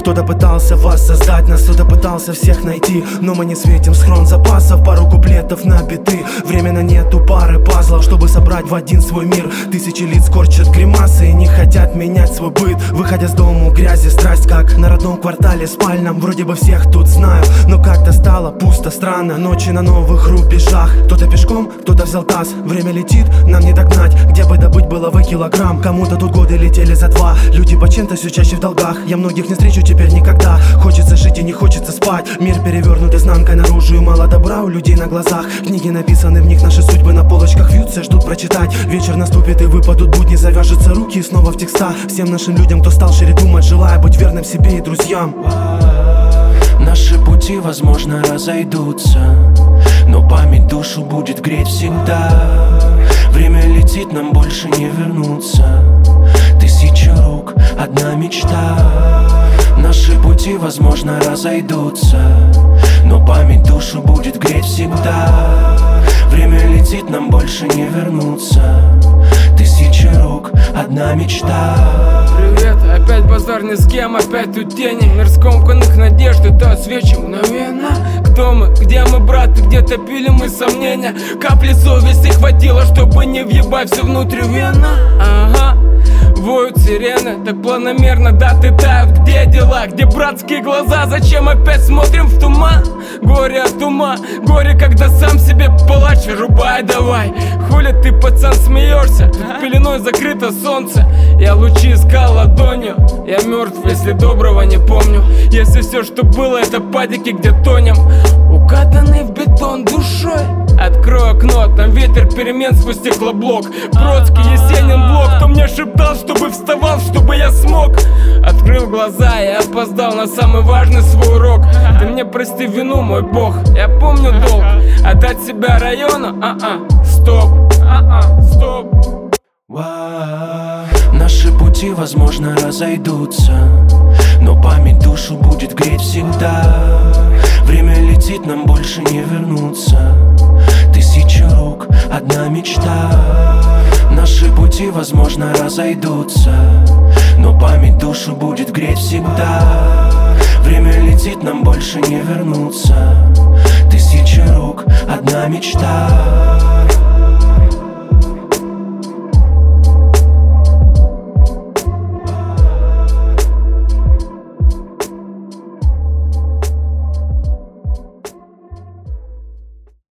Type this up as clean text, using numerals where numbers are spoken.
Кто-то пытался вас создать, нас кто-то пытался всех найти, но мы не светим схрон запасов, пару куплетов на биты. Временно нету пары пазлов, чтобы собрать в один свой мир. Тысячи лиц корчат гримасы и не хотят менять свой быт. Выходя с дому грязи, страсть как на родном квартале спальном. Вроде бы всех тут знаю, но как-то стало пусто, странно. Ночи на новых рубежах. Кто-то пешком, кто-то взял таз. Время летит, нам не догнать. Где бы добыть было вы килограмм? Кому-то тут годы летели за 2. Люди почему-то все чаще в долгах. Я многих не встречу теперь никогда. Хочется жить и не хочется спать. Мир перевернут изнанкой наружу, и мало добра у людей на глазах. Книги написаны, в них наши судьбы на полочках вьются, ждут прочитать. Вечер наступит и выпадут будни, завяжутся руки и снова в текста. Всем нашим людям, кто стал шире думать, желаю быть верным себе и друзьям. Наши пути, возможно, разойдутся, но память душу будет греть всегда. Время летит, нам больше не вернуться. Тысяча рук, одна мечта. Наши пути, возможно, разойдутся, но память душу будет греть всегда. Время летит, нам больше не вернуться. Тысяча рук, одна мечта. Привет, опять базар ни с кем, опять тут тени. Мир скомканных надежд, это свечи мгновенно. Кто мы, где мы, брат, и где топили мы сомнения. Капли совести хватило, чтобы не въебать все внутривенно. Ага. Воют сирены, так планомерно даты тают. Где дела, где братские глаза? Зачем опять смотрим в туман? Горе от ума, горе, когда сам себе палач. Рубай давай, хули ты, пацан, смеешься? Тут пеленой закрыто солнце. Я лучи искал ладонью. Я мертв, если доброго не помню. Если все, что было, это падики, где тонем. Укатанный в бетон душой. Открой окно, там ветер перемен сквозь стеклоблок. Бродский, Есенин, Блок. Кто мне шептал, чтобы вставал, чтобы я смог. Открыл глаза, я опоздал на самый важный свой урок. Ты мне прости вину, мой бог. Я помню долг, отдать себя району. Стоп, стоп. Наши пути, возможно, разойдутся, но память душу будет греть всегда. Время летит, нам больше не вернуться. Тысяча рук, одна мечта. Наши пути, возможно, разойдутся, но память душу будет греть всегда. Время летит, нам больше не вернуться. Тысяча рук, одна мечта.